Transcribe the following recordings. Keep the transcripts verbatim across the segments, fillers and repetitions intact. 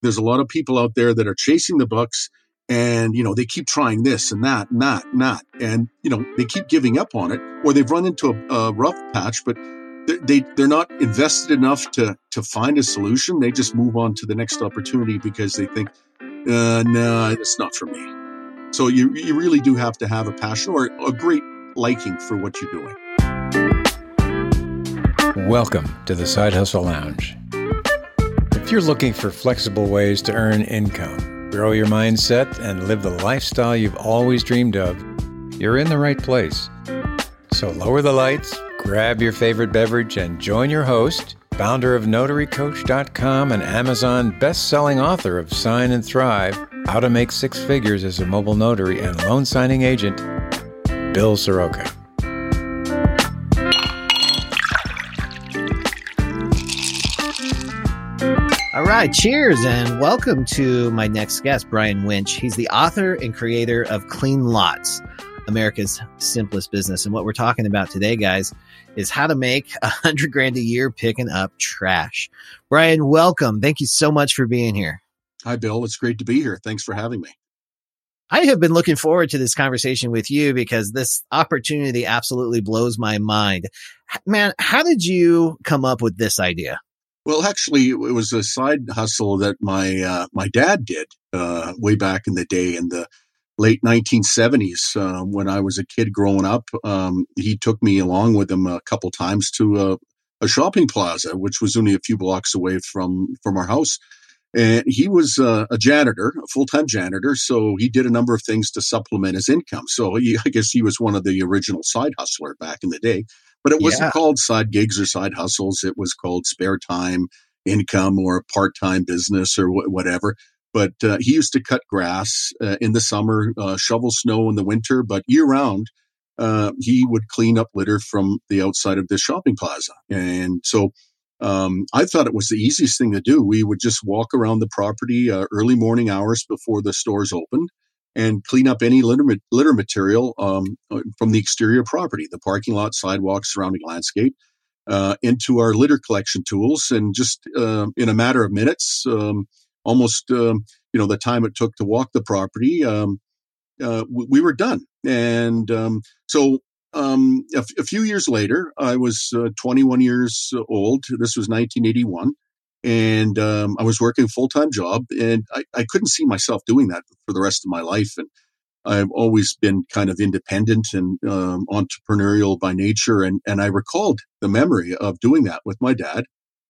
there's a lot of people out there that are chasing the bucks, and, you know, they keep trying this and that and that and that. And, you know, they keep giving up on it, or they've run into a, a rough patch, but they, they, they're not invested enough to, to find a solution. They just move on to the next opportunity because they think, uh, no, it's not for me. So you, you really do have to have a passion or a great liking for what you're doing. Welcome to the Side Hustle Lounge. If you're looking for flexible ways to earn income, grow your mindset, and live the lifestyle you've always dreamed of, you're in the right place. So lower the lights, grab your favorite beverage, and join your host, founder of Notary Coach dot com and Amazon best-selling author of Sign and Thrive, How to Make Six Figures as a Mobile Notary and Loan Signing Agent, Bill Soroka. All right, cheers, and welcome to my next guest, Brian Winch. He's the author and creator of Clean Lots, America's Simplest Business. And what we're talking about today, guys, is how to make a hundred grand a year picking up trash. Brian, welcome. Thank you so much for being here. Hi, Bill. It's great to be here. Thanks for having me. I have been looking forward to this conversation with you because this opportunity absolutely blows my mind. Man, how did you come up with this idea? Well, actually, it was a side hustle that my uh, my dad did uh, way back in the day in the late nineteen seventies. Uh, when I was a kid growing up, um, he took me along with him a couple times to a, a shopping plaza, which was only a few blocks away from, from our house. And he was uh, a janitor, a full-time janitor, so he did a number of things to supplement his income. So he, I guess he was one of the original side hustler back in the day. But it wasn't Yeah. called side gigs or side hustles. It was called spare time income or part-time business or wh- whatever. But uh, he used to cut grass uh, in the summer, uh, shovel snow in the winter, but year-round, uh, he would clean up litter from the outside of the shopping plaza. And so um, I thought it was the easiest thing to do. We would just walk around the property uh, early morning hours before the stores opened and clean up any litter, litter material um, from the exterior property, the parking lot, sidewalks, surrounding landscape, uh, into our litter collection tools. And just uh, in a matter of minutes, um, almost um, you know the time it took to walk the property, um, uh, we, we were done. And um, so um, a, f- a few years later, I was uh, twenty-one years old. This was nineteen eighty-one. And um, I was working a full-time job, and I, I couldn't see myself doing that for the rest of my life. And I've always been kind of independent and um, entrepreneurial by nature. And, and I recalled the memory of doing that with my dad.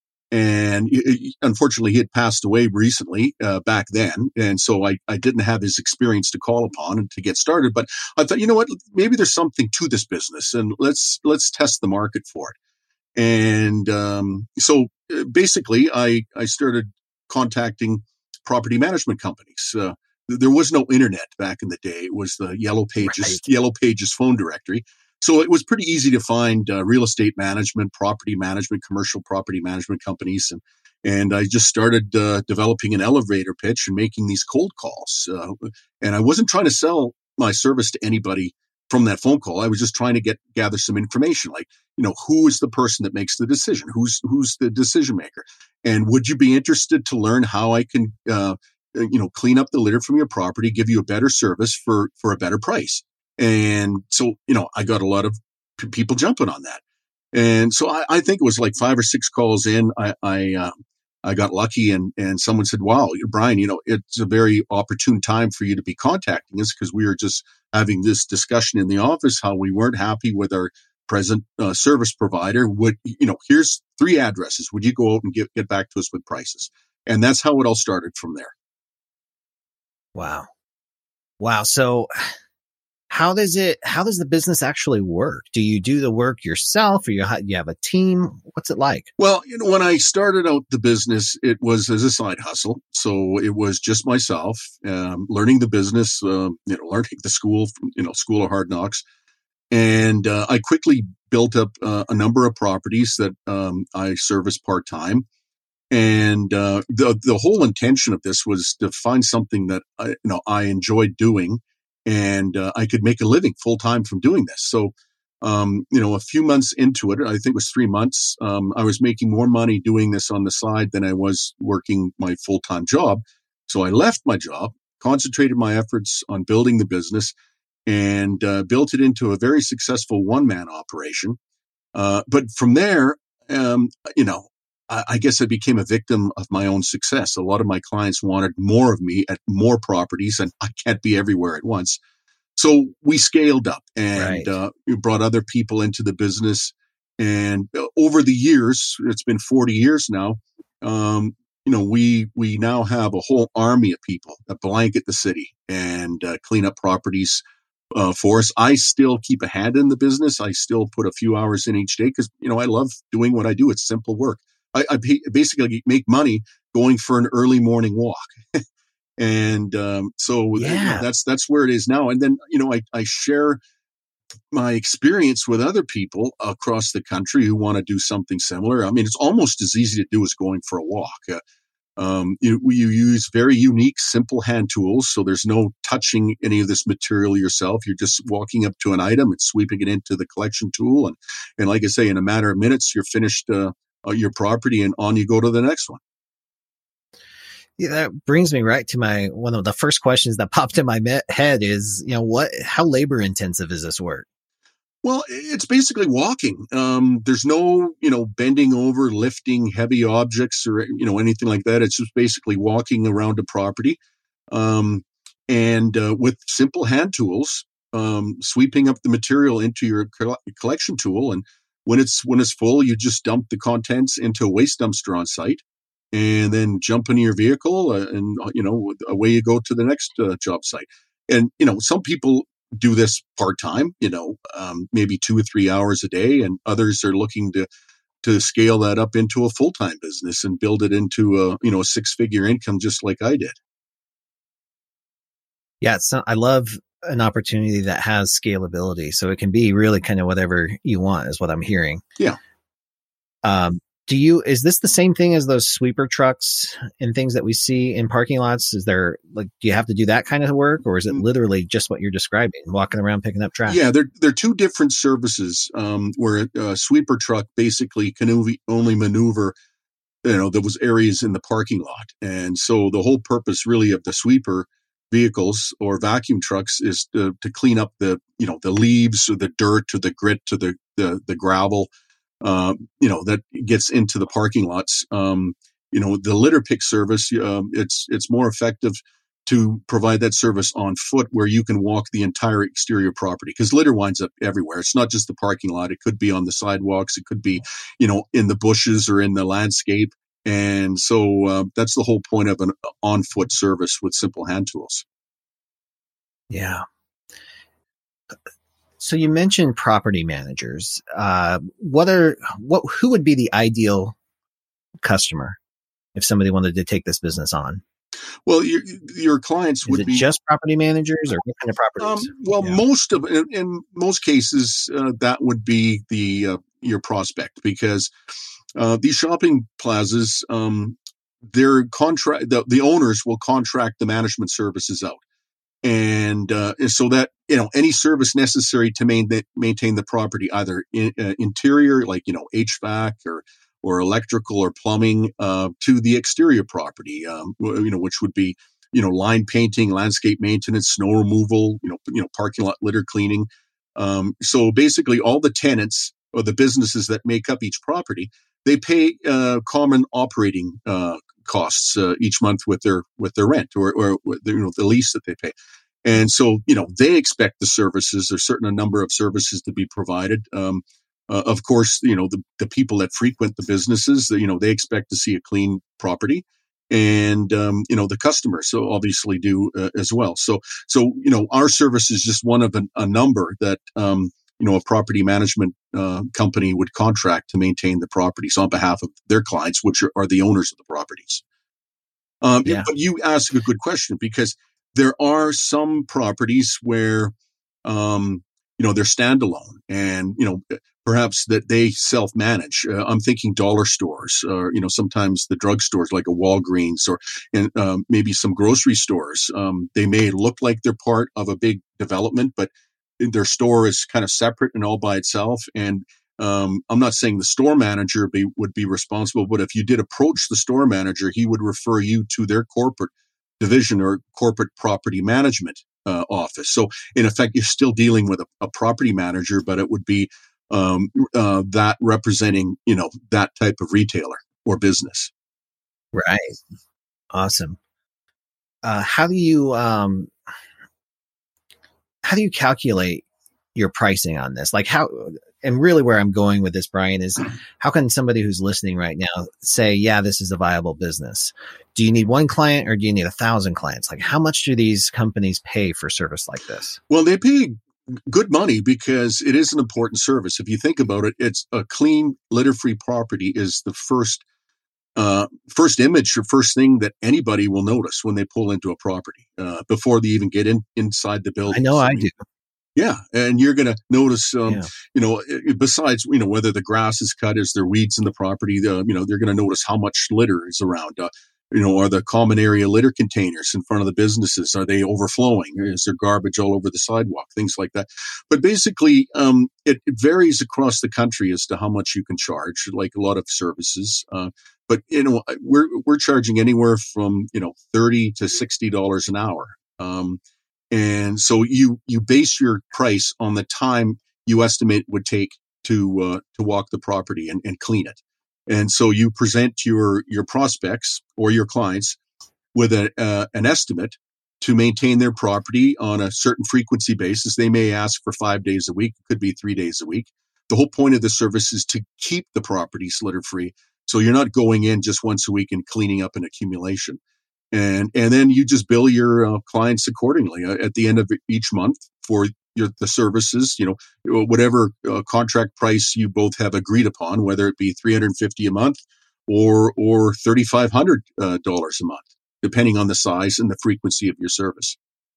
And he- he- unfortunately, he had passed away recently uh, back then. And so I, I didn't have his experience to call upon and to get started. But I thought, you know what, maybe there's something to this business, and let's let's test the market for it. And um, so uh, basically, I, I started contacting property management companies. Uh, there was no internet back in the day. It was the Yellow Pages, Right. Yellow Pages phone directory. So it was pretty easy to find uh, real estate management, property management, commercial property management companies. And, and I just started uh, developing an elevator pitch and making these cold calls. Uh, and I wasn't trying to sell my service to anybody from that phone call. I was just trying to get gather some information, like, you know, who is the person that makes the decision? Who's who's the decision maker? And would you be interested to learn how I can, uh, you know, clean up the litter from your property, give you a better service for for a better price? And so, you know, I got a lot of p- people jumping on that. And so I, I think it was like five or six calls in. I I, uh, I got lucky, and and someone said, "Wow, Brian, you know, it's a very opportune time for you to be contacting us, because we were just having this discussion in the office how we weren't happy with our present uh, service provider. Would, you know, here's three addresses. Would you go out and get get back to us with prices?" And that's how it all started from there. Wow. Wow. So how does it, how does the business actually work? Do you do the work yourself, or you, ha- you have a team? What's it like? Well, you know, when I started out the business, it was as a side hustle. So it was just myself, um, learning the business, um, you know, learning the school, you know, school of hard knocks. And uh, I quickly built up uh, a number of properties that um, I service part time. And uh, the the whole intention of this was to find something that I, you know I enjoyed doing, and uh, I could make a living full time from doing this. So Um, you know, a few months into it, I think it was three months, um, I was making more money doing this on the side than I was working my full-time job. So I left my job, concentrated my efforts on building the business, and uh, built it into a very successful one-man operation. Uh, but from there, um, you know, I, I guess I became a victim of my own success. A lot of my clients wanted more of me at more properties, and I can't be everywhere at once. So we scaled up and Right. uh, we brought other people into the business. And over the years, it's been forty years now, um, you know, we we now have a whole army of people that blanket the city and uh, clean up properties uh, for us. I still keep a hand in the business. I still put a few hours in each day because, you know, I love doing what I do. It's simple work. I, I basically make money going for an early morning walk. And um, so Yeah. you know, that's that's where it is now. And then, you know, I, I share my experience with other people across the country who want to do something similar. I mean, it's almost as easy to do as going for a walk. Uh, um, you, you use very unique, simple hand tools. So there's no touching any of this material yourself. You're just walking up to an item and sweeping it into the collection tool. And, and like I say, in a matter of minutes, you're finished uh, uh, your property and on you go to the next one. Yeah, that brings me right to my, one of the first questions that popped in my me- head is, you know, what, how labor intensive is this work? Well, it's basically walking. Um, there's no, you know, bending over, lifting heavy objects or, you know, anything like that. It's just basically walking around a property. Um, and uh, with simple hand tools, um, sweeping up the material into your co- collection tool. And when it's, when it's full, you just dump the contents into a waste dumpster on site and then jump into your vehicle uh, and, you know, away you go to the next uh, job site. And, you know, some people do this part-time, you know, um, maybe two or three hours a day, and others are looking to to scale that up into a full-time business and build it into a, you know, a six-figure income, just like I did. Yeah, it's not, I love an opportunity that has scalability, so it can be really kind of whatever you want, is what I'm hearing. Yeah. Um, do you, is this the same thing as those sweeper trucks and things that we see in parking lots? Is there, like, do you have to do that kind of work, or is it literally just what you're describing, walking around picking up trash? Yeah, they're, they're two different services, um, where a sweeper truck basically can only maneuver, you know, there was areas in the parking lot. And so the whole purpose really of the sweeper vehicles or vacuum trucks is to, to clean up the, you know, the leaves or the dirt or the grit to the, the, the gravel. Uh, you know, that gets into the parking lots. Um, you know, the litter pick service, uh, it's it's more effective to provide that service on foot where you can walk the entire exterior property, because litter winds up everywhere. It's not just the parking lot. It could be on the sidewalks. It could be, you know, in the bushes or in the landscape. And so uh, that's the whole point of an on-foot service with simple hand tools. Yeah. So you mentioned property managers. Uh, what are what? Who would be the ideal customer if somebody wanted to take this business on? Well, your your clients would Is it be just property managers, or what kind of properties? Um, well, Yeah. most of in, in most cases, uh, that would be the uh, your prospect, because uh, these shopping plazas, um, their contract, the, the owners will contract the management services out. And, uh, and so that, you know, any service necessary to main, maintain the property, either in, uh, interior, like, you know, H V A C or, or electrical or plumbing, uh, to the exterior property, um, you know, which would be, you know, line painting, landscape maintenance, snow removal, you know, you know, parking lot litter cleaning. Um, so basically all the tenants or the businesses that make up each property, they pay, uh, common operating, uh, costs uh, each month with their with their rent or or you know the lease that they pay. And so, you know, they expect the services, there's certain a number of services to be provided. Um, uh, of course, you know, the, the people that frequent the businesses, you know, they expect to see a clean property, and um, you know, the customers so obviously do uh, as well. So so you know, our service is just one of a, a number that um, you know, a property management uh, company would contract to maintain the properties on behalf of their clients, which are, are the owners of the properties. Um, Yeah. But you ask a good question, because there are some properties where, um, you know, they're standalone and, you know, perhaps that they self-manage. Uh, I'm thinking dollar stores or, you know, sometimes the drugstores like a Walgreens or and, um, maybe some grocery stores. Um, they may look like they're part of a big development, but their store is kind of separate and all by itself. And um, I'm not saying the store manager be, would be responsible, but if you did approach the store manager, he would refer you to their corporate division or corporate property management uh, office. So in effect, you're still dealing with a, a property manager, but it would be um, uh, that representing, you know, that type of retailer or business. Right. Awesome. Uh, how do you um, how do you calculate your pricing on this? Like how, and really where I'm going with this, Brian, is how can somebody who's listening right now say, yeah, this is a viable business? Do you need one client or do you need a thousand clients? Like how much do these companies pay for service like this? Well, they pay good money because it is an important service. If you think about it, it's a clean, litter-free property is the first uh, first image or first thing that anybody will notice when they pull into a property uh, before they even get in inside the building. I know I, I mean, do. Yeah, and you're going to notice, um, yeah. you know, besides, you know, whether the grass is cut, is there weeds in the property, uh, you know, they're going to notice how much litter is around. Uh, you know, are the common area litter containers in front of the businesses, are they overflowing? Is there garbage all over the sidewalk? Things like that. But basically, um, it, it varies across the country as to how much you can charge, like a lot of services. Uh, but, you know, we're we're charging anywhere from, you know, thirty to sixty dollars an hour. Um And so you you base your price on the time you estimate it would take to uh, to walk the property and, and clean it. And so you present your your prospects or your clients with a, uh, an estimate to maintain their property on a certain frequency basis. They may ask for five days a week. It could be three days a week. The whole point of the service is to keep the property litter free. So you're not going in just once a week and cleaning up an accumulation. And and then you just bill your uh, clients accordingly uh, at the end of each month for your the services, you know, whatever uh, contract price you both have agreed upon, whether it be three hundred fifty dollars a month or or thirty-five hundred dollars uh, a month, depending on the size and the frequency of your service.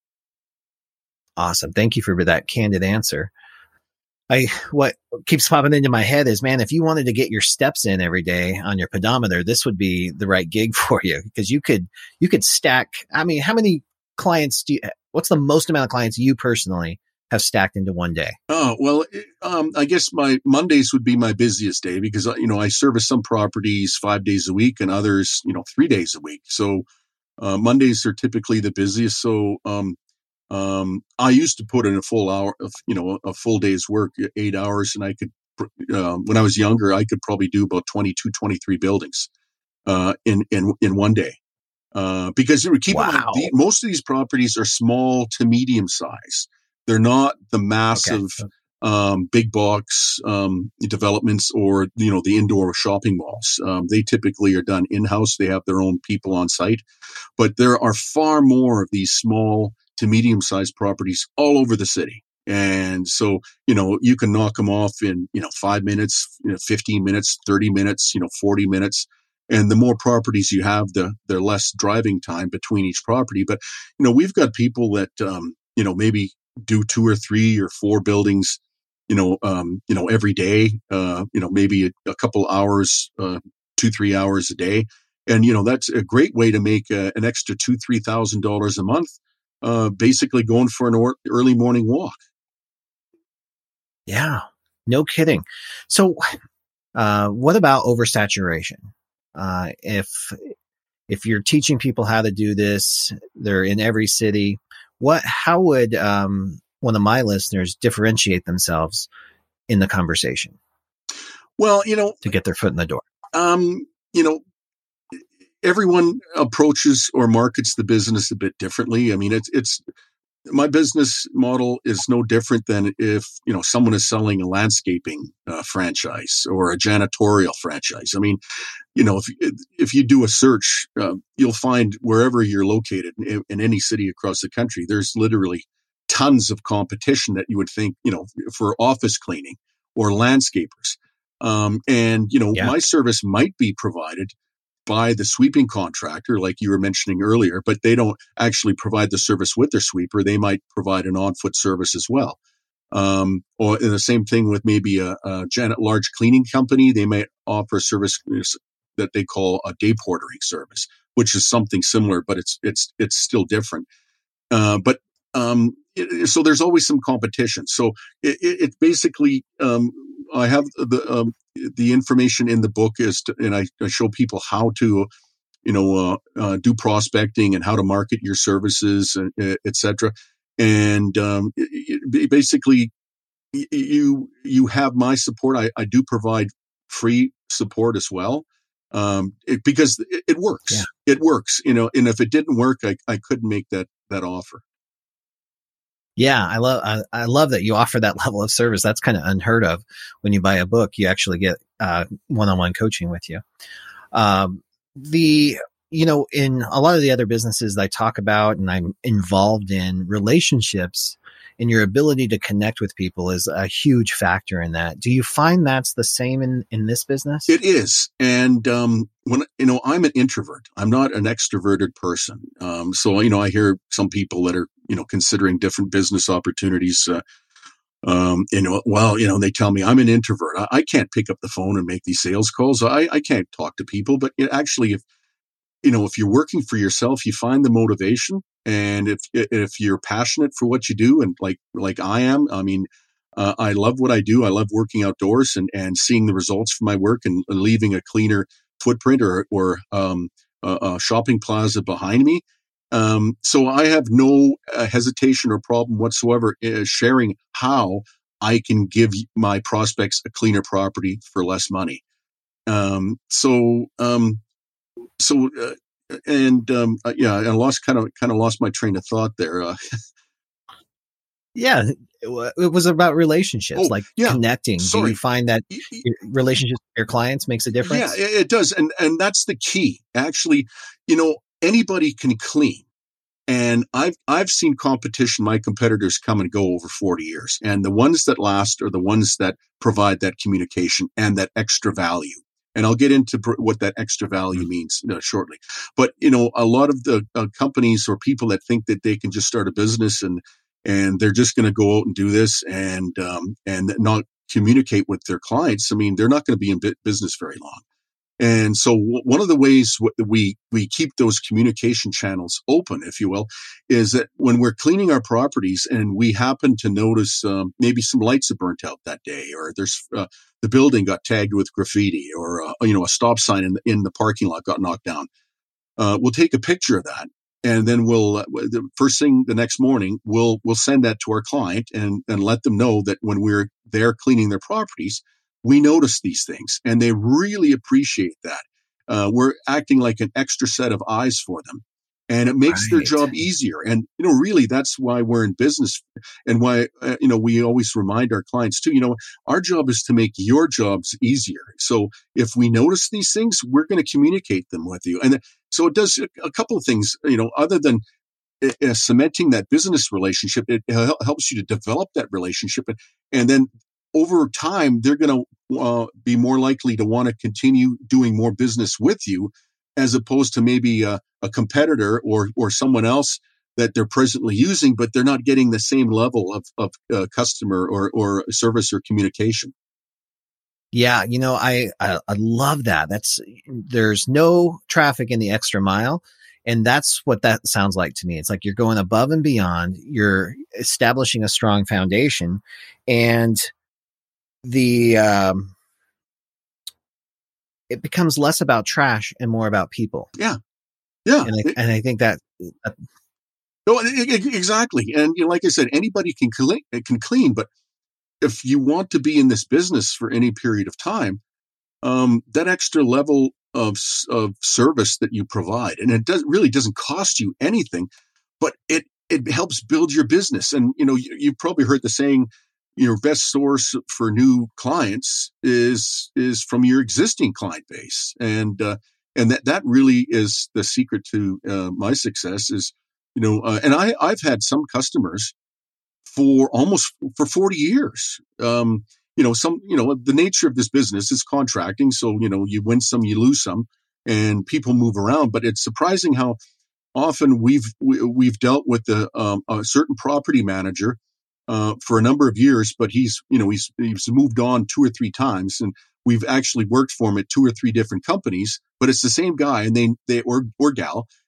Awesome. Thank you for that candid answer. I what keeps popping into my head is, man, if you wanted to get your steps in every day on your pedometer, this would be the right gig for you because you could you could stack. I mean, how many clients do you? What's the most amount of clients you personally have stacked into one day? Oh well, um, I guess my Mondays would be my busiest day because you know I service some properties five days a week and others you know three days a week. So uh, Mondays are typically the busiest. So um, Um, I used to put in a full hour of, you know, a full day's work, eight hours. And I could, uh, when I was younger, I could probably do about twenty-two, twenty-three buildings, uh, in, in, in one day. Uh, because keep wow. in mind, the, most of these properties are small to medium size. They're not the massive, okay. um, big box, um, developments or, you know, the indoor shopping malls. Um, they typically are done in-house. They have their own people on site, but there are far more of these small to medium-sized properties all over the city. And so, you know, you can knock them off in, you know, five minutes, you know, fifteen minutes, thirty minutes, you know, forty minutes. And the more properties you have, the, the less driving time between each property. But, you know, we've got people that, um, you know, maybe do two or three or four buildings, you know, um, you know, every day, uh, you know, maybe a, a couple hours, uh, two, three hours a day. And, you know, that's a great way to make uh, an extra two, three thousand dollars a month. Uh, basically going for an or- early morning walk. Yeah, no kidding. So, uh, what about oversaturation? Uh, if if you're teaching people how to do this, they're in every city. What? How would um, one of my listeners differentiate themselves in the conversation? Well, you know, to get their foot in the door. Um, you know. Everyone approaches or markets the business a bit differently. I mean, it's, it's, my business model is no different than if, you know, someone is selling a landscaping uh, franchise or a janitorial franchise. I mean, you know, if, if you do a search, uh, you'll find wherever you're located in, in any city across the country, there's literally tons of competition that you would think, you know, for office cleaning or landscapers. Um, and, you know, yeah. my service might be provided by the sweeping contractor, like you were mentioning earlier, but they don't actually provide the service with their sweeper. They might provide an on-foot service as well. Um, or the same thing with maybe a, a Janet large cleaning company. They may offer a service that they call a day portering service, which is something similar, but it's it's it's still different. Uh, but um, it, so there's always some competition. So it, it, it basically, um, I have the um, the information in the book is, to, and I, I show people how to, you know, uh, uh, do prospecting and how to market your services, uh, et cetera. And um, it, it basically, you you have my support. I, I do provide free support as well, um, it, because it, it works. Yeah. It works, you know. And if it didn't work, I, I couldn't make that that offer. Yeah, I love I, I love that you offer that level of service. That's kind of unheard of. When you buy a book, you actually get uh, one-on-one coaching with you. Um, the you know, in a lot of the other businesses that I talk about and I'm involved in, relationships and your ability to connect with people is a huge factor in that. Do you find that's the same in, in this business? It is. And, um, when, you know, I'm an introvert. I'm not an extroverted person. Um, so, you know, I hear some people that are, you know, considering different business opportunities, uh, um, you know, well, you know, they tell me I'm an introvert. I, I can't pick up the phone and make these sales calls. I, I can't talk to people, but it actually, if, you know, if you're working for yourself, you find the motivation. And if if you're passionate for what you do, and like like I am, I mean, uh, I love what I do. I love working outdoors and, and seeing the results from my work and, and leaving a cleaner footprint or or um, a, a shopping plaza behind me. Um, so I have no uh, hesitation or problem whatsoever uh, sharing how I can give my prospects a cleaner property for less money. Um, so. Um, So, uh, and, um, uh, yeah, I lost kind of, kind of lost my train of thought there. Uh, yeah, it, it was about relationships, oh, like yeah, connecting. sorry. Do you find that your relationships with your clients makes a difference? Yeah, it does. And, and that's the key. Actually, you know, anybody can clean. And I've, I've seen competition, my competitors come and go over forty years. And the ones that last are the ones that provide that communication and that extra value. And I'll get into pr- what that extra value mm-hmm. means uh, shortly. But, you know, a lot of the uh, companies or people that think that they can just start a business and, and they're just going to go out and do this and, um, and not communicate with their clients. I mean, they're not going to be in b- business very long. And so w- one of the ways w- we, we keep those communication channels open, if you will, is that when we're cleaning our properties and we happen to notice um, maybe some lights are burnt out that day, or there's uh, the building got tagged with graffiti, or uh, you know, a stop sign in the, in the parking lot got knocked down. Uh, we'll take a picture of that, and then we'll uh, the first thing the next morning we'll we'll send that to our client and and let them know that when we're there cleaning their properties, we notice these things, and they really appreciate that. Uh, we're acting like an extra set of eyes for them, and it makes right. their job easier. And, you know, really, that's why we're in business, and why, uh, you know, we always remind our clients too, you know, our job is to make your jobs easier. So if we notice these things, we're going to communicate them with you. And so it does a couple of things, you know, other than uh, cementing that business relationship, it helps you to develop that relationship. And, and then over time, they're going to uh, be more likely to want to continue doing more business with you, as opposed to maybe a, a competitor or or someone else that they're presently using, but they're not getting the same level of of uh, customer or or service or communication. Yeah, you know, I, I I love that. That's there's no traffic in the extra mile. And that's what that sounds like to me. It's like you're going above and beyond. You're establishing a strong foundation, and the um, it becomes less about trash and more about people. Yeah, yeah, and I, and I think that. Uh, no, exactly. And you know, like I said, anybody can clean, can clean, but if you want to be in this business for any period of time, um, that extra level of of service that you provide, and it does really doesn't cost you anything, but it it helps build your business. And you know, you, you've probably heard the saying, your best source for new clients is is from your existing client base, and uh, and that that really is the secret to uh, my success. Is you know, uh, and I I've had some customers for almost for forty years. Um, you know, some you know the nature of this business is contracting, so you know you win some, you lose some, and people move around. But it's surprising how often we've we, we've dealt with the um, a certain property manager uh, for a number of years, but he's you know he's he's moved on two or three times, and we've actually worked for him at two or three different companies. But it's the same guy, and they they or or gal,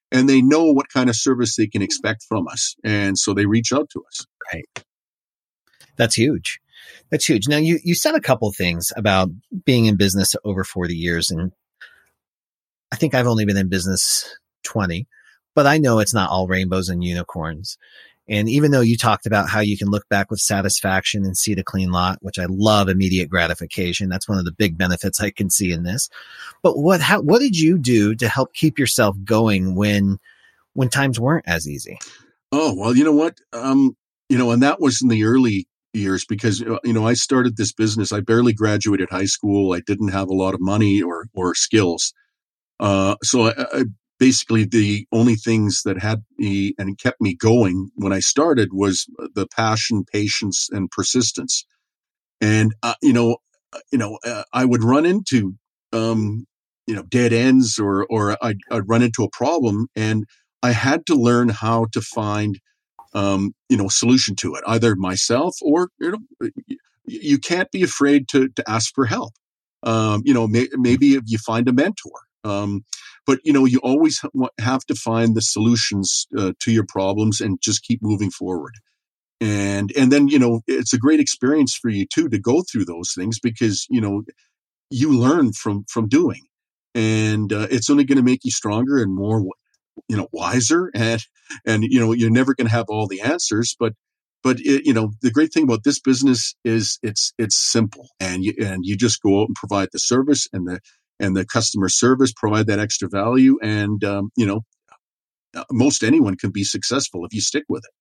and they know what kind of service they can expect from us. And so they reach out to us. Right. That's huge. That's huge. Now you, you said a couple things about being in business over forty years. And I think I've only been in business twenty, but I know it's not all rainbows and unicorns. And even though you talked about how you can look back with satisfaction and see the clean lot, which I love, immediate gratification. That's one of the big benefits I can see in this. But what, how, what did you do to help keep yourself going when, when times weren't as easy? Oh, well, you know what? Um, you know, and that was in the early years because, you know, I started this business. I barely graduated high school. I didn't have a lot of money or, or skills. Uh, so I, I basically the only things that had me and kept me going when I started was the passion, patience, and persistence. And, uh, you know, you know, uh, I would run into, um, you know, dead ends or, or I'd, I'd run into a problem, and I had to learn how to find, um, you know, a solution to it, either myself or, you know, you can't be afraid to, to ask for help. Um, you know, may, maybe if you find a mentor. Um, but, you know, you always have to find the solutions uh, to your problems and just keep moving forward. And, and then, you know, it's a great experience for you too, to go through those things because, you know, you learn from, from doing, and uh, it's only going to make you stronger and more, you know, wiser. And, and, you know, you're never going to have all the answers, but, but it, you know, the great thing about this business is it's, it's simple, and you, and you just go out and provide the service, and the, and the customer service, provide that extra value. And, um, you know, most anyone can be successful if you stick with it.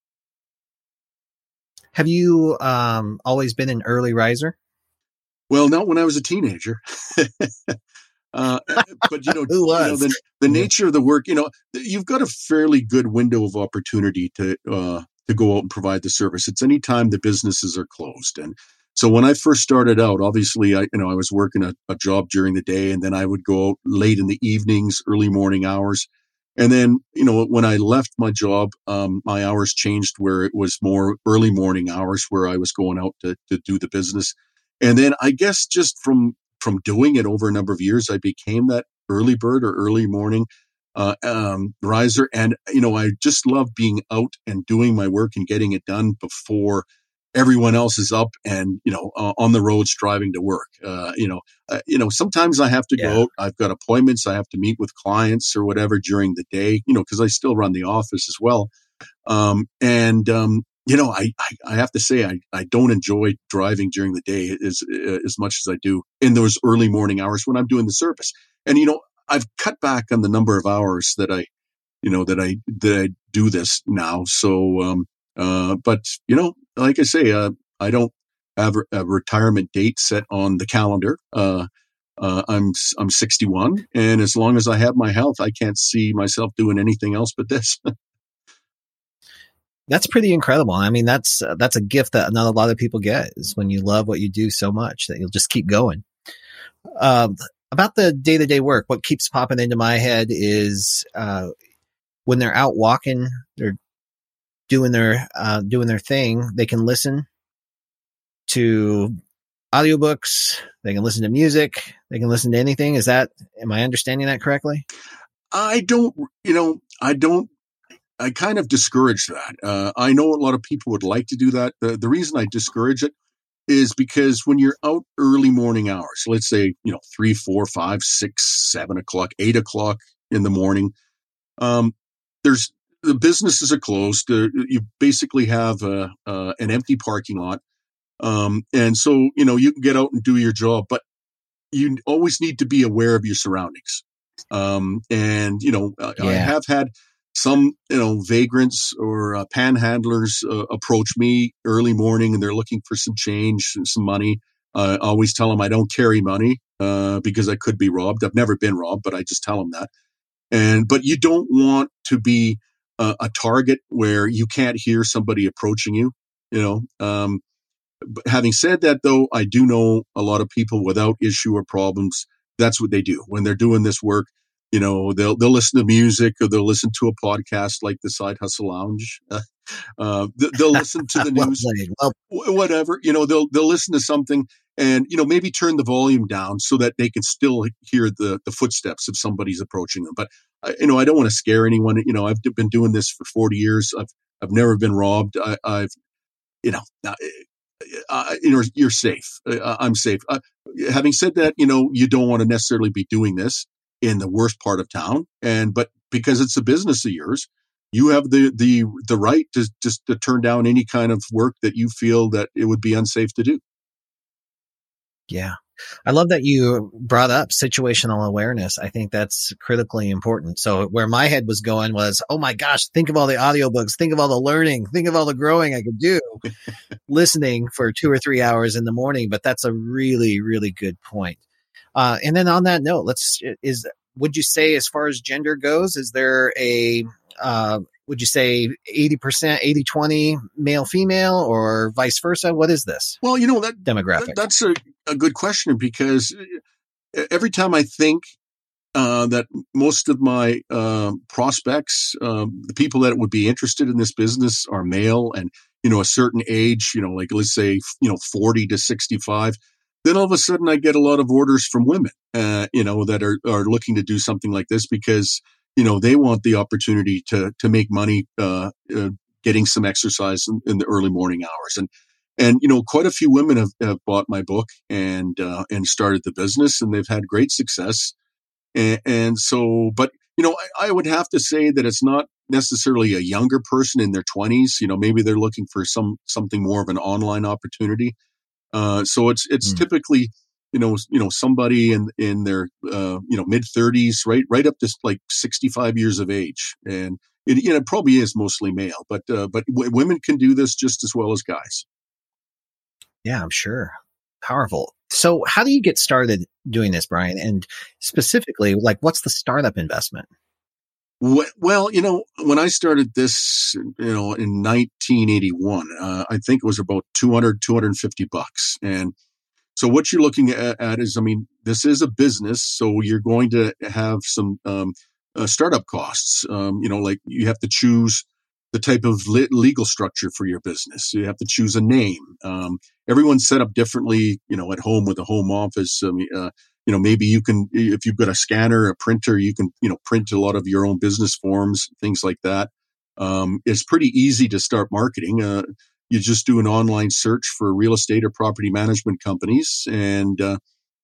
Have you um, always been an early riser? Well, not when I was a teenager. uh, but, you know, Who was? You know, the, the nature of the work, you know, you've got a fairly good window of opportunity to uh, to go out and provide the service. It's any time the businesses are closed. And so when I first started out, obviously, I, you know, I was working a, a job during the day, and then I would go out late in the evenings, early morning hours. And then, you know, when I left my job, um, my hours changed where it was more early morning hours where I was going out to, to do the business. And then I guess just from, from doing it over a number of years, I became that early bird or early morning uh, um, riser. And, you know, I just love being out and doing my work and getting it done before everyone else is up and, you know, uh, on the roads driving to work. Uh, you know, uh, you know, sometimes I have to Yeah. go out. I've got appointments. I have to meet with clients or whatever during the day, you know, because I still run the office as well. Um, and, um, you know, I, I, I have to say, I, I don't enjoy driving during the day as, as much as I do in those early morning hours when I'm doing the service. And, you know, I've cut back on the number of hours that I, you know, that I, that I do this now. So, um, uh, but, you know, like I say, uh, I don't have a retirement date set on the calendar. Uh, uh, I'm, I'm sixty-one, and as long as I have my health, I can't see myself doing anything else but this. That's pretty incredible. I mean, that's, uh, that's a gift that not a lot of people get, is when you love what you do so much that you'll just keep going. Um, about the day-to-day work, what keeps popping into my head is, uh, when they're out walking, they're doing their, uh, doing their thing, they can listen to audiobooks, they can listen to music, they can listen to anything. Is that, am I understanding that correctly? I don't, you know, I don't, I kind of discourage that. Uh, I know a lot of people would like to do that. The, the reason I discourage it is because when you're out early morning hours, let's say, you know, three, four, five, six, seven o'clock, eight o'clock in the morning, um, there's, the businesses are closed. Uh, you basically have a, uh, an empty parking lot. Um, and so, you know, you can get out and do your job, but you always need to be aware of your surroundings. Um, and, you know, yeah. I have had some, you know, vagrants or uh, panhandlers uh, approach me early morning, and they're looking for some change, some money. Uh, I always tell them I don't carry money uh, because I could be robbed. I've never been robbed, but I just tell them that. And, but you don't want to be a, a target where you can't hear somebody approaching you, you know. Um, But having said that, though, I do know a lot of people without issue or problems. That's what they do when they're doing this work. You know, they'll they'll listen to music, or they'll listen to a podcast like the Side Hustle Lounge. Uh, they'll listen to the news, well, well, whatever. You know, they'll they'll listen to something, and you know, maybe turn the volume down so that they can still hear the the footsteps if somebody's approaching them. But I, you know, I don't want to scare anyone. You know, I've been doing this for forty years. I've, I've never been robbed. I, I've, you know, uh, uh, you know, you're safe. Uh, I'm safe. Uh, having said that, you know, you don't want to necessarily be doing this in the worst part of town. And, but because it's a business of yours, you have the, the, the right to just to turn down any kind of work that you feel that it would be unsafe to do. Yeah. I love that you brought up situational awareness. I think that's critically important. So where my head was going was, oh my gosh, think of all the audiobooks, think of all the learning, think of all the growing I could do listening for two or three hours in the morning. But that's a really, really good point. Uh, and then on that note, let's, is, would you say as far as gender goes, is there a, uh, would you say eighty percent, eighty twenty male, female, or vice versa? What is this? Well, you know, that demographic. That, that's a, a good question, because every time I think uh, that most of my uh, prospects, uh, the people that would be interested in this business are male and, you know, a certain age, you know, like let's say, you know, forty to sixty-five, then all of a sudden I get a lot of orders from women, uh, you know, that are, are looking to do something like this because, you know, they want the opportunity to to make money, uh, uh, getting some exercise in, in the early morning hours, and and you know, quite a few women have, have bought my book and uh, and started the business, and they've had great success. And, and so, but you know, I, I would have to say that it's not necessarily a younger person in their twenties. You know, maybe they're looking for some something more of an online opportunity. Uh, so it's it's mm. typically. You know, you know, somebody in in their uh, you know mid thirties, right, right up to like sixty-five years of age, and it, you know, it probably is mostly male, but uh, but w- women can do this just as well as guys. Yeah, I'm sure. Powerful. So, how do you get started doing this, Brian? And specifically, like, what's the startup investment? Well, you know, when I started this, you know, in nineteen eighty-one, uh, I think it was about two hundred, two hundred fifty bucks, and so what you're looking at, at is, I mean, this is a business, so you're going to have some um, uh, startup costs. Um, you know, like you have to choose the type of le- legal structure for your business. You have to choose a name. Um, everyone's set up differently. You know, at home with a home office. I mean, uh, you know, maybe you can, if you've got a scanner, a printer, you can, you know, print a lot of your own business forms, things like that. Um, it's pretty easy to start marketing. Uh, You just do an online search for real estate or property management companies, and uh,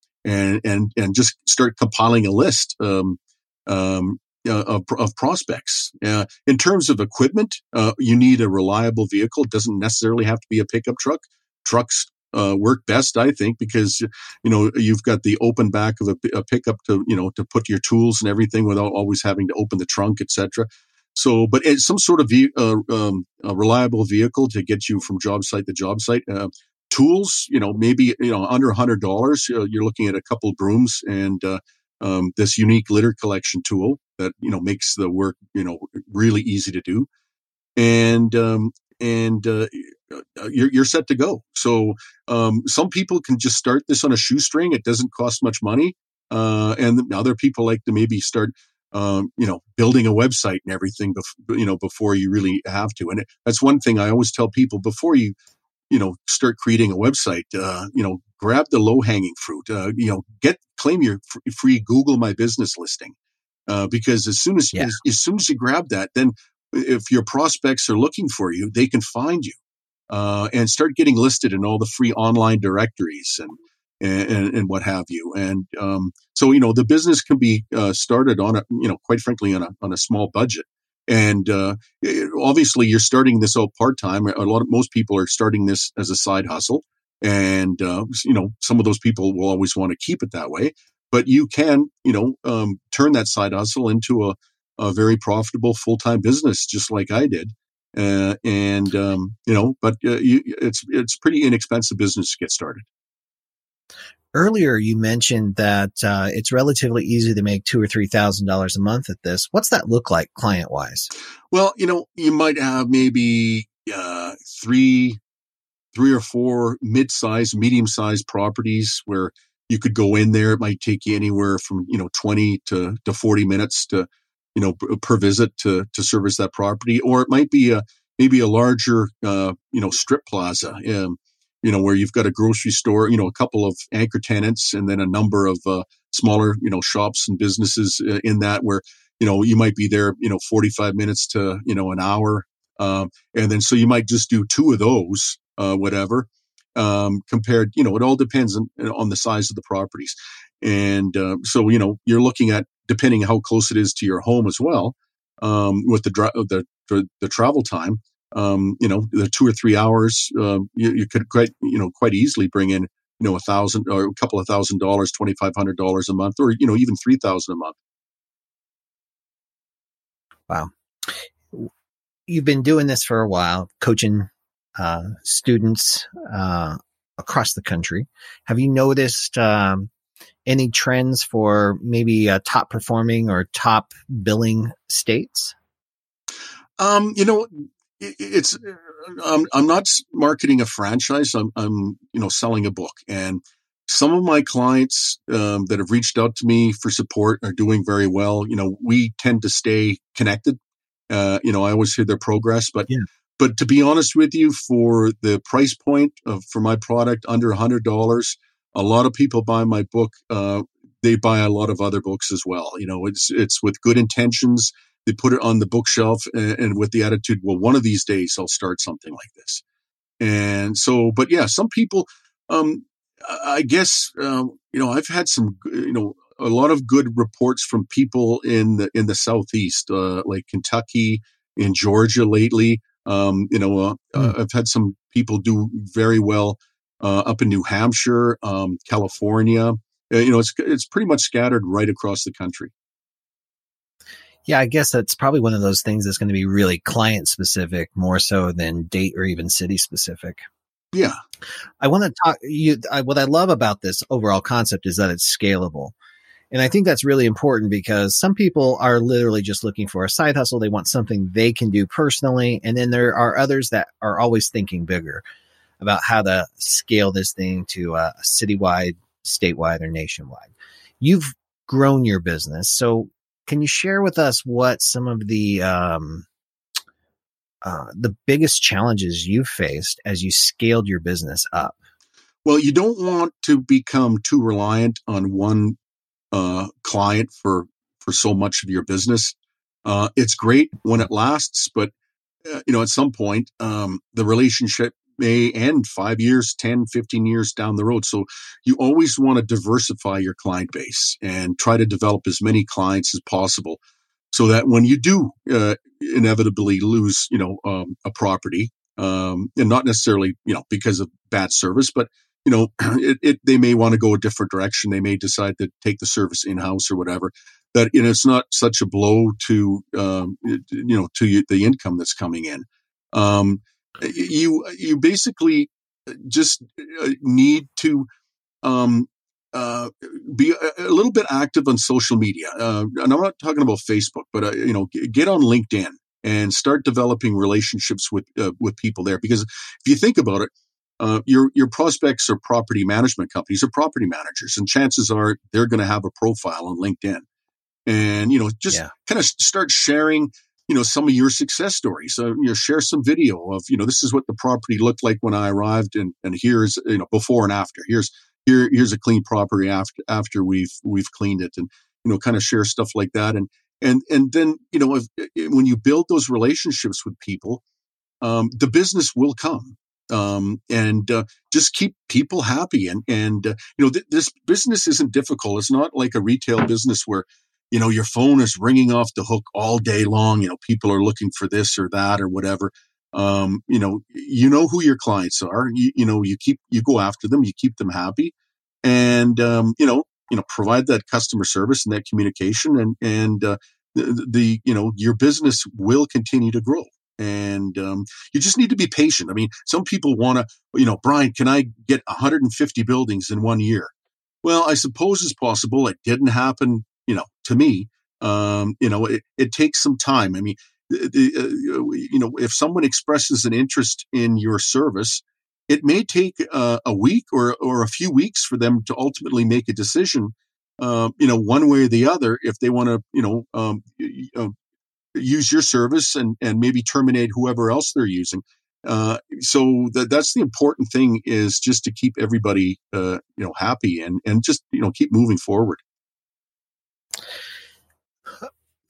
and and and just start compiling a list um, um, uh, of, of prospects. Uh, in terms of equipment, uh, you need a reliable vehicle. It doesn't necessarily have to be a pickup truck. Trucks uh, work best, I think, because you know you've got the open back of a, a pickup to you know to put your tools and everything without always having to open the trunk, et cetera. So, but it's some sort of ve- uh, um, a reliable vehicle to get you from job site to job site. Uh, tools, you know, maybe you know under a hundred dollars. Uh, you're looking at a couple brooms and uh, um, this unique litter collection tool that you know makes the work you know really easy to do, and um, and uh, you're you're set to go. So, um, some people can just start this on a shoestring. It doesn't cost much money, uh, and other people like to maybe start. Um, you know, building a website and everything, bef- you know, before you really have to. And it, that's one thing I always tell people before you, you know, start creating a website, uh, you know, grab the low hanging fruit, uh, you know, get, claim your f- free Google My Business listing. Uh, because as soon as, yeah. as, as soon as you grab that, then if your prospects are looking for you, they can find you, uh, and start getting listed in all the free online directories and, And, and what have you. And um, so, you know, the business can be uh, started on a, you know, quite frankly, on a on a small budget. And uh, it, obviously, you're starting this out part time. A lot of most people are starting this as a side hustle, and uh, you know, some of those people will always want to keep it that way. But you can, you know, um, turn that side hustle into a, a very profitable full time business, just like I did. Uh, and um, you know, but uh, you, it's it's pretty inexpensive business to get started. Earlier, you mentioned that uh, it's relatively easy to make two or three thousand dollars a month at this. What's that look like client wise? Well, you know, you might have maybe uh, three, three or four mid-sized, medium-sized properties where you could go in there. It might take you anywhere from you know twenty to to forty minutes to you know per visit to to service that property, or it might be a maybe a larger uh, you know strip plaza. Um, you know, where you've got a grocery store, you know, a couple of anchor tenants and then a number of uh, smaller, you know, shops and businesses uh, in that where, you know, you might be there, you know, forty-five minutes to, you know, an hour. Um, and then, so you might just do two of those, uh, whatever, um, compared, you know, it all depends on, on the size of the properties. And, uh, so, you know, you're looking at, depending how close it is to your home as well, um, with the, dri- the, the, the travel time, um, you know, the two or three hours, um, you, you could quite, you know, quite easily bring in, you know, a thousand or a couple of thousand dollars, twenty-five hundred dollars a month, or, you know, even three thousand a month. Wow. You've been doing this for a while, coaching uh, students uh, across the country. Have you noticed um, any trends for maybe uh, top performing or top billing states? Um, you know, it, it's um, I'm not marketing a franchise. I'm, I'm, you know, selling a book, and some of my clients um, that have reached out to me for support are doing very well. You know, we tend to stay connected. Uh, you know, I always hear their progress, but Yeah. but to be honest with you, for the price point of for my product under a hundred dollars, a lot of people buy my book. Uh, they buy a lot of other books as well. You know, it's it's with good intentions. They put it on the bookshelf and, and with the attitude, well, one of these days I'll start something like this. And so, but yeah, some people, um, I guess, um, you know, I've had some, you know, a lot of good reports from people in the in the Southeast, uh, like Kentucky, in Georgia lately. Um, you know, uh, Mm. I've had some people do very well uh, up in New Hampshire, um, California. Uh, you know, it's it's pretty much scattered right across the country. Yeah, I guess that's probably one of those things that's going to be really client specific more so than date or even city specific. Yeah. I want to talk you. I, what I love about this overall concept is that it's scalable. And I think that's really important because some people are literally just looking for a side hustle. They want something they can do personally. And then there are others that are always thinking bigger about how to scale this thing to a citywide, statewide, or nationwide. You've grown your business. So can you share with us what some of the, um, uh, the biggest challenges you faced as you scaled your business up? Well, you don't want to become too reliant on one uh, client for for so much of your business. Uh, it's great when it lasts, but uh, you know, at some point, um, the relationship may end five years, ten, fifteen years down the road. So you always want to diversify your client base and try to develop as many clients as possible, so that when you do uh, inevitably lose, you know, um, a property, um, and not necessarily, you know, because of bad service, but you know, it, it, they may want to go a different direction. They may decide to take the service in-house or whatever. That, you know, it's not such a blow to, um, you know, to you, the income that's coming in. Um, you you basically just need to um, uh, be a, a little bit active on social media. Uh, and I'm not talking about Facebook, but uh, you know, get on LinkedIn and start developing relationships with uh, with people there. Because if you think about it, Uh, your your prospects are property management companies or property managers, and chances are they're going to have a profile on LinkedIn. And you know, just Yeah. kind of start sharing, you know, some of your success stories. So you know, share some video of, you know, this is what the property looked like when I arrived, and and here's, you know, before and after. Here's here here's a clean property after after we've we've cleaned it, and you know, kind of share stuff like that. And and and then, you know, if, when you build those relationships with people, um, the business will come. Um, and uh, just keep people happy. And, and uh, you know, th- this business isn't difficult. It's not like a retail business where, you know, your phone is ringing off the hook all day long. You know, people are looking for this or that or whatever. Um, you know, you know who your clients are. You, you know, you keep, you go after them, you keep them happy, and, um, you know, you know, provide that customer service and that communication, and, and, uh, the, the, you know, your business will continue to grow. And um, you just need to be patient. I mean, some people want to, you know, Brian, can I get one hundred fifty buildings in one year? Well, I suppose it's possible. It didn't happen, you know, to me. Um, you know, it, it takes some time. I mean, the, the, uh, you know, if someone expresses an interest in your service, it may take uh, a week or or a few weeks for them to ultimately make a decision. Uh, you know, one way or the other, if they want to, you know, um, uh, use your service and, and maybe terminate whoever else they're using. Uh, so that that's the important thing, is just to keep everybody, uh, you know, happy, and, and just, you know, keep moving forward.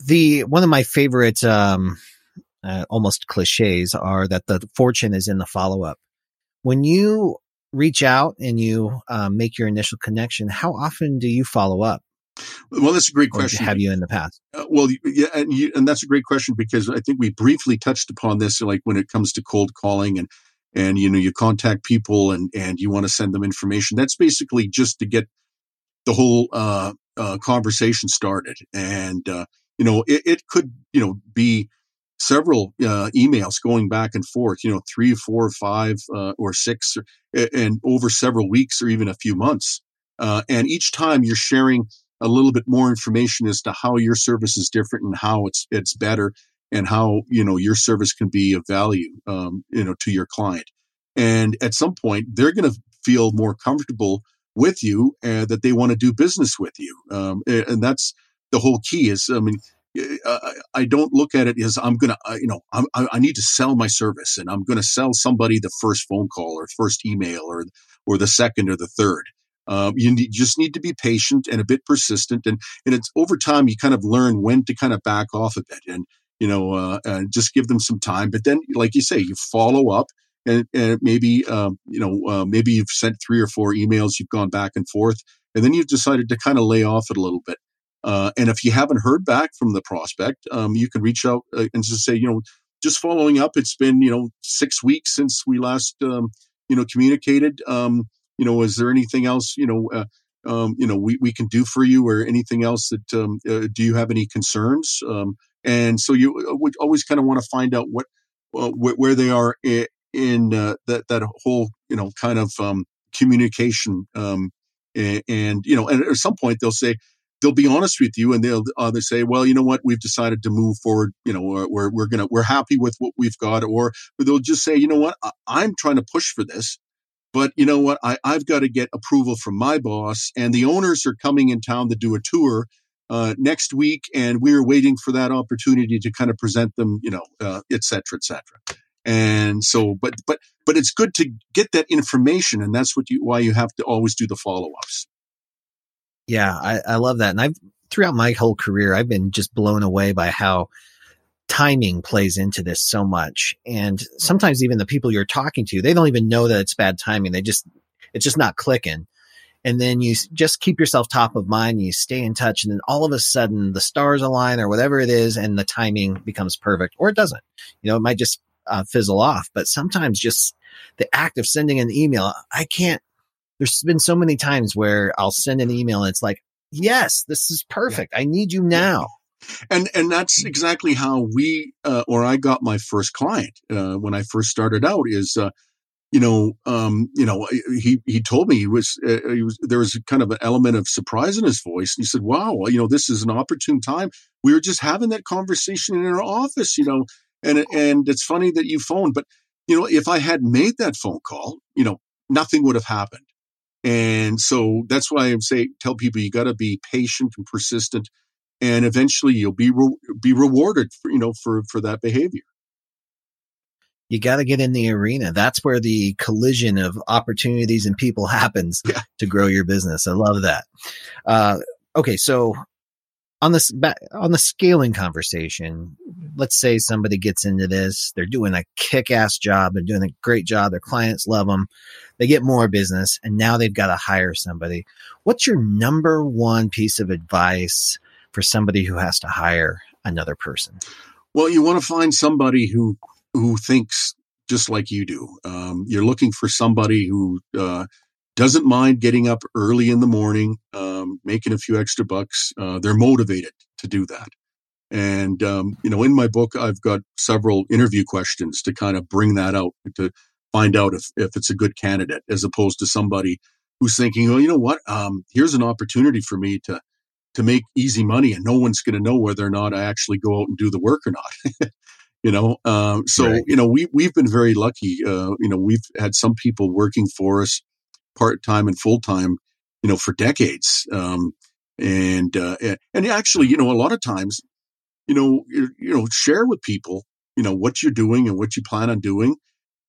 the one of my favorite, um, uh, almost cliches are that the fortune is in the follow up. When you reach out and you um, make your initial connection, how often do you follow up? Well, that's a great Or question. have you in the past? Uh, well, yeah, and, you, and that's a great question because I think we briefly touched upon this, like when it comes to cold calling and and you know you contact people and and you want to send them information. That's basically just to get the whole uh, uh, conversation started, and uh, you know it, it could you know be several uh, emails going back and forth, you know, three, four, five, uh, or six, or, and over several weeks or even a few months. Uh, and each time you're sharing a little bit more information as to how your service is different and how it's it's better and how you know your service can be of value, um, you know, to your client. And at some point, they're going to feel more comfortable with you and that they want to do business with you. Um, and that's the whole key. Is I mean. Uh, I don't look at it as I'm going to, uh, you know, I'm, I need to sell my service and I'm going to sell somebody the first phone call or first email or, or the second or the third. Um, you need, just need to be patient and a bit persistent. And, and it's over time, you kind of learn when to kind of back off a bit and, you know, uh, and just give them some time. But then, like you say, you follow up and, and maybe, um, you know, uh, maybe you've sent three or four emails, you've gone back and forth, and then you've decided to kind of lay off it a little bit. Uh, and if you haven't heard back from the prospect, um, you can reach out uh, and just say, you know, just following up. It's been, you know, six weeks since we last, um, you know, communicated. Um, you know, is there anything else, you know, uh, um, you know, we, we can do for you or anything else that, um, uh, do you have any concerns? Um, and so you would always kind of want to find out what, uh, wh- where they are in, in uh, that, that whole, you know, kind of, um, communication. Um, and, and, you know, and at some point they'll say, they'll be honest with you and they'll either say, well, you know what, we've decided to move forward. You know, we're, we're going to, we're happy with what we've got. Or they'll just say, you know what, I, I'm trying to push for this, but you know what, I, I've got to get approval from my boss and the owners are coming in town to do a tour uh, next week. And we're waiting for that opportunity to kind of present them, you know, uh, et cetera, et cetera. And so, but, but, but it's good to get that information. And that's what you, why you have to always do the follow-ups. Yeah, I, I love that. And I've throughout my whole career, I've been just blown away by how timing plays into this so much. And sometimes even the people you're talking to, they don't even know that it's bad timing. They just, it's just not clicking. And then you just keep yourself top of mind and you stay in touch. And then all of a sudden the stars align or whatever it is. And the timing becomes perfect, or it doesn't, you know, it might just uh, fizzle off. But sometimes just the act of sending an email, I can't, there's been so many times where I'll send an email and it's like, yes, this is perfect. I need you now. And and that's exactly how we, uh, or I got my first client uh, when I first started out is, uh, you know, um, you know, he, he told me he was, uh, he was, there was kind of an element of surprise in his voice. And he said, wow, you know, this is an opportune time. We were just having that conversation in our office, you know, and, and it's funny that you phoned, but you know, if I had made that phone call, you know, nothing would have happened. And so that's why I'm saying, tell people you got to be patient and persistent, and eventually you'll be re- be rewarded for, you know, for, for that behavior. You got to get in the arena. That's where the collision of opportunities and people happens yeah. to grow your business. I love that. Uh, okay. So on this, on the scaling conversation, let's say somebody gets into this, they're doing a kick-ass job. They're doing a great job. Their clients love them. They get more business and now they've got to hire somebody. What's your number one piece of advice for somebody who has to hire another person? Well, you want to find somebody who, who thinks just like you do. Um, you're looking for somebody who, uh, doesn't mind getting up early in the morning, um, making a few extra bucks. Uh, they're motivated to do that. And, um, you know, in my book, I've got several interview questions to kind of bring that out, to find out if, if it's a good candidate, as opposed to somebody who's thinking, oh, you know what, um, here's an opportunity for me to, to make easy money and no one's going to know whether or not I actually go out and do the work or not. You know, um, so, right. you know, we, we've been very lucky. Uh, you know, we've had some people working for us part-time and full-time, you know, for decades. Um, and, uh, and actually, you know, a lot of times, you know, you, you know, share with people, you know, what you're doing and what you plan on doing.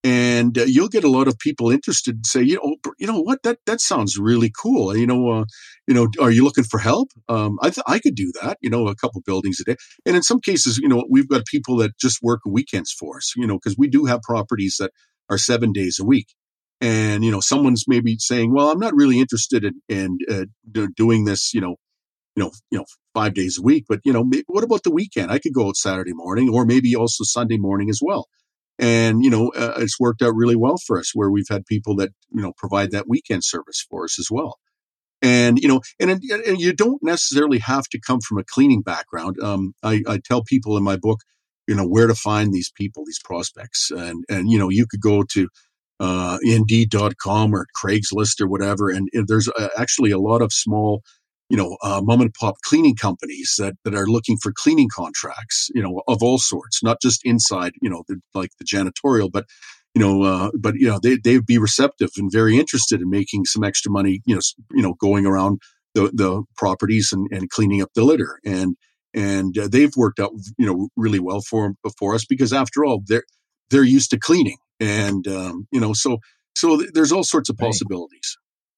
And uh, you'll get a lot of people interested and say, you know, you know what, that that sounds really cool. You know, uh, you know, are you looking for help? Um, I th- I could do that. You know, a couple buildings a day, and in some cases, you know, we've got people that just work weekends for us. You know, because we do have properties that are seven days a week, and you know, someone's maybe saying, well, I'm not really interested in in uh, doing this. You know, you know, you know, five days a week, but you know, maybe, what about the weekend? I could go out Saturday morning, or maybe also Sunday morning as well. And, you know, uh, it's worked out really well for us where we've had people that, you know, provide that weekend service for us as well. And, you know, and, and you don't necessarily have to come from a cleaning background. Um, I, I tell people in my book, you know, where to find these people, these prospects. And, and you know, you could go to uh, Indeed dot com or Craigslist or whatever. And, and there's uh, actually a lot of small, you know, uh, mom and pop cleaning companies that, that are looking for cleaning contracts, you know, of all sorts, not just inside, you know, the, like the janitorial, but, you know, uh, but, you know, they, they'd be receptive and very interested in making some extra money, you know, you know, going around the, the properties and, and cleaning up the litter. And, and uh, they've worked out, you know, really well for, for us because after all, they're, they're used to cleaning. And, um, you know, so, so th- there's all sorts of possibilities.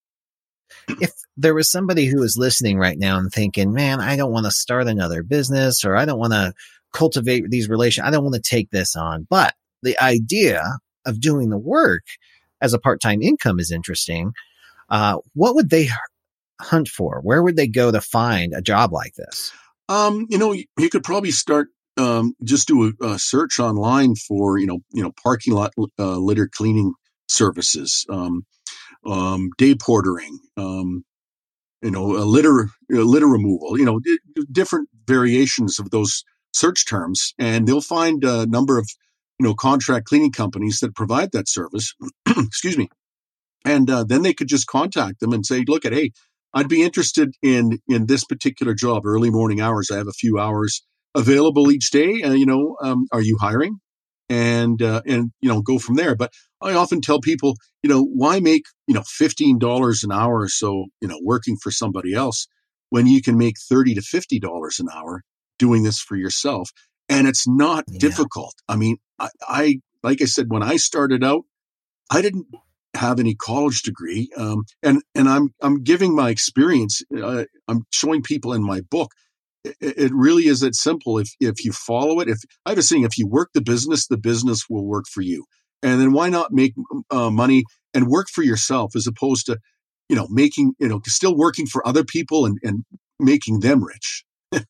If there was somebody who is listening right now and thinking, man, I don't want to start another business, or I don't want to cultivate these relations, I don't want to take this on, but the idea of doing the work as a part-time income is interesting. Uh, what would they hunt for? Where would they go to find a job like this? Um, you know, you, you could probably start, um, just do a, a search online for, you know, you know, parking lot uh, litter cleaning services. Um, Um, day portering, um, you know, a litter, uh, litter removal, you know, d- different variations of those search terms. And they'll find a number of, you know, contract cleaning companies that provide that service. Excuse me. And uh, then they could just contact them and say, look at, hey, I'd be interested in, in this particular job, early morning hours. I have a few hours available each day. Uh, you know, um, are you hiring? And, uh, and, you know, go from there. But I often tell people, you know, why make, you know, fifteen dollars an hour or so, you know, working for somebody else when you can make thirty to fifty dollars an hour doing this for yourself. And it's not yeah. difficult. I mean, I, I, like I said, when I started out, I didn't have any college degree. Um, and, and I'm, I'm giving my experience. Uh, I'm showing people in my book. It really is that simple. If if you follow it, if I have a saying, if you work the business, the business will work for you. And then why not make uh, money and work for yourself as opposed to, you know, making, you know, still working for other people and, and making them rich.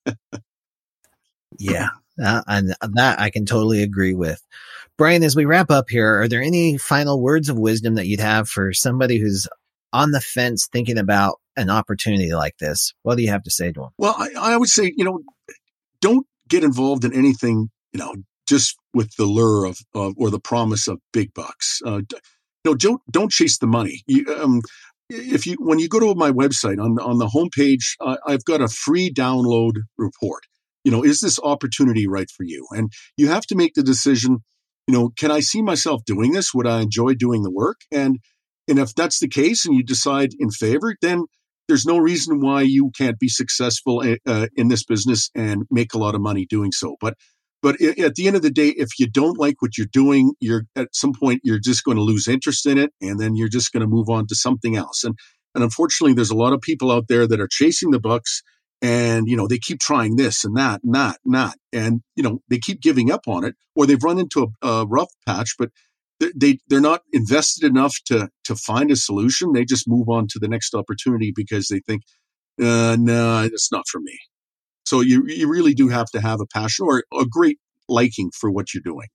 Yeah, uh, and that I can totally agree with. Brian, as we wrap up here, are there any final words of wisdom that you'd have for somebody who's on the fence thinking about an opportunity like this? What do you have to say to them? Well, I, I would say, you know, don't get involved in anything, you know, just with the lure of, uh, or the promise of big bucks. Uh, you know, don't, don't chase the money. You, um, if you, when you go to my website on, on the homepage, uh, I've got a free download report. You know, is this opportunity right for you? And you have to make the decision, you know, can I see myself doing this? Would I enjoy doing the work? And, and if that's the case and you decide in favor, then there's no reason why you can't be successful uh, in this business and make a lot of money doing so. But, but at the end of the day, if you don't like what you're doing, you're at some point, you're just going to lose interest in it. And then you're just going to move on to something else. And, and unfortunately, there's a lot of people out there that are chasing the bucks and, you know, they keep trying this and that, and that, and that. And, you know, they keep giving up on it, or they've run into a, a rough patch, but They, they're not invested enough to, to find a solution. They just move on to the next opportunity because they think, uh, no, it's not for me. So you, you really do have to have a passion or a great liking for what you're doing.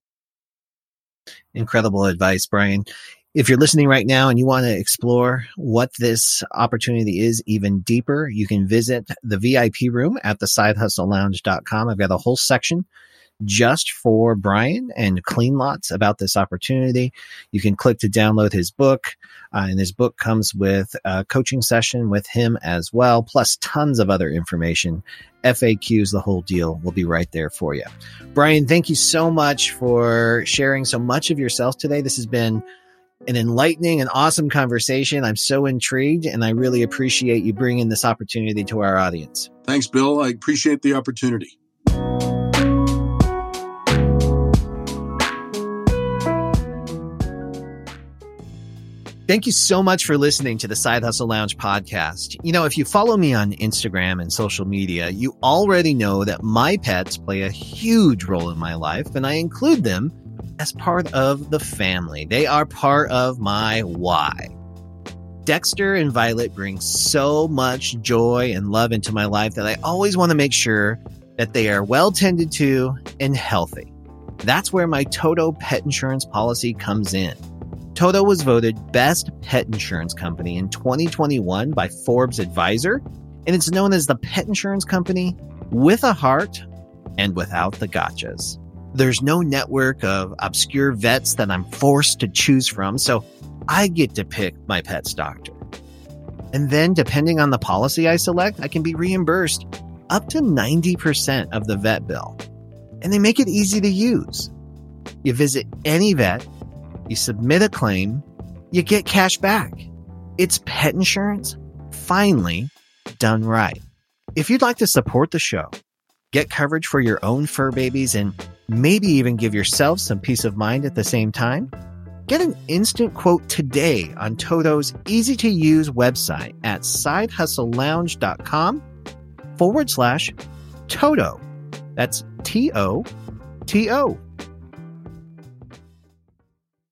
Incredible advice, Brian. If you're listening right now and you want to explore what this opportunity is even deeper, you can visit the V I P room at the side hustle lounge dot com. I've got a whole section just for Brian and Clean Lots about this opportunity. You can click to download his book, uh, and his book comes with a coaching session with him as well, plus tons of other information. F A Qs, the whole deal will be right there for you. Brian, thank you so much for sharing so much of yourself today. This has been an enlightening and awesome conversation. I'm so intrigued, and I really appreciate you bringing this opportunity to our audience. Thanks, Bill. I appreciate the opportunity. Thank you so much for listening to the Side Hustle Lounge podcast. You know, if you follow me on Instagram and social media, you already know that my pets play a huge role in my life, and I include them as part of the family. They are part of my why. Dexter and Violet bring so much joy and love into my life that I always want to make sure that they are well tended to and healthy. That's where my Toto pet insurance policy comes in. Toto was voted Best Pet Insurance Company in twenty twenty-one by Forbes Advisor, and it's known as the pet insurance company with a heart and without the gotchas. There's no network of obscure vets that I'm forced to choose from, so I get to pick my pet's doctor. And then, depending on the policy I select, I can be reimbursed up to ninety percent of the vet bill. And they make it easy to use. You visit any vet, you submit a claim, you get cash back. It's pet insurance, finally done right. If you'd like to support the show, get coverage for your own fur babies, and maybe even give yourself some peace of mind at the same time, get an instant quote today on Toto's easy-to-use website at sidehustlelounge.com forward slash Toto. That's T O T O.